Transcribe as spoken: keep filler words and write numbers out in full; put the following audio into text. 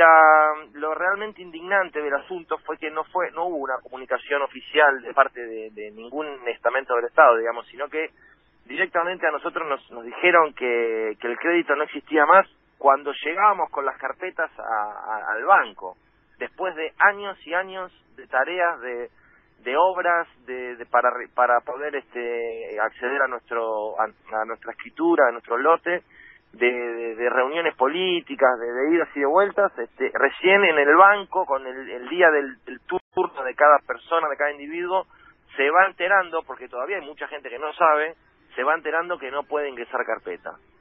la, lo realmente indignante del asunto fue que no fue no hubo una comunicación oficial de parte de, de ningún estamento del Estado, digamos, sino que directamente a nosotros nos, nos dijeron que, que el crédito no existía más cuando llegábamos con las carpetas a, a, al banco, después de años y años de tareas, de, de obras, de, de para para poder este acceder a nuestro a, a nuestra escritura, a nuestro lote, de, de, de reuniones políticas, de, de idas y de vueltas, este, recién en el banco, con el, el día del, del turno de cada persona, de cada individuo, se va enterando, porque todavía hay mucha gente que no sabe, se va enterando que no puede ingresar carpeta.